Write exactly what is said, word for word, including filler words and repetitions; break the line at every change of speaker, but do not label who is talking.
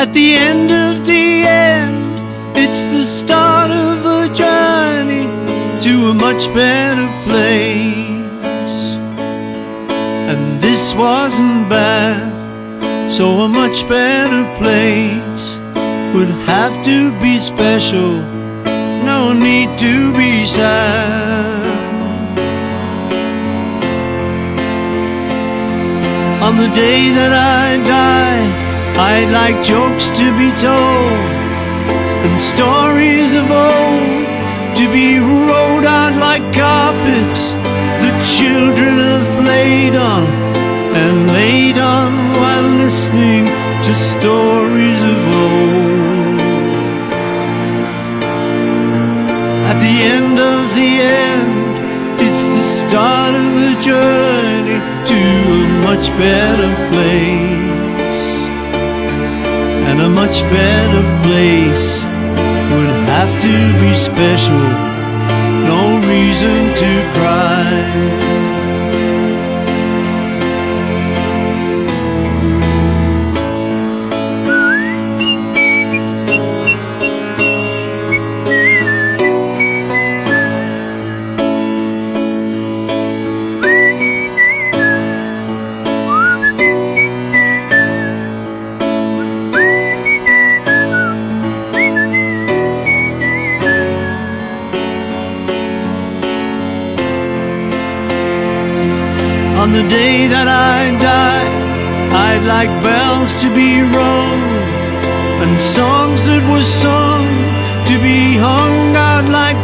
At the end of the end, it's the start of a journey to a much better place. And this wasn't bad, so a much better place would have to be special, no need to be sad. On the day that I die, I'd like jokes to be told and stories of old to be rolled out like carpets the children have played on and laid on while listening to stories of old. At the end of the end, it's the start of a journey to a much better place. And a much better place would have to be special, no reason to cry. On the day that I die, I'd like bells to be rung and songs that were sung to be hung out like